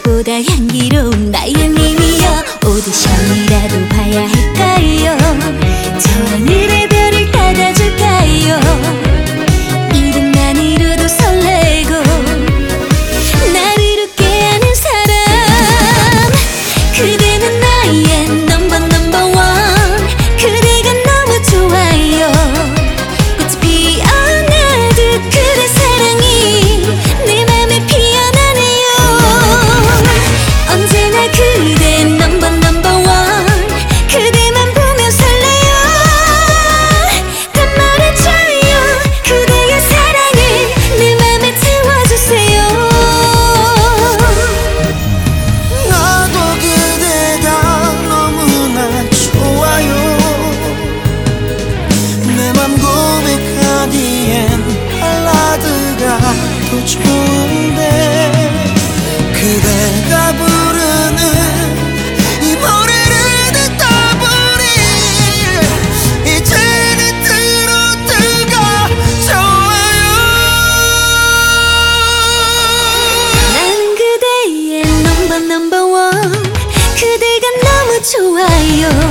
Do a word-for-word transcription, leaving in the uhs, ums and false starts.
꽃보다 향기로운 나의 미미여, 오디션이라도 봐야 할까요? 저 하늘의 별을 따라줄까요? 이름만으로도 설레고 나를 웃게 하는 사람, 그대는 나의 넘버 넘버 원. 그대가 너무 좋아요. 꽃이 피어나듯 그대 사랑이 내 맘에 피어나네요. 언제나 그대 넘버 넘버 원. 그대만 보면 설레요. 다 말해줘요. 그대의 사랑을 내 맘에 채워주세요. 나도 그대가 너무나 좋아요. 내 맘 고백하기엔 발라드가 더 좋은데, 그대가 부르는 이 노래를 듣다 보니 이제는 트로트가 좋아요. 난 그대의 넘버 넘버 원. 그대가 너무 좋아요.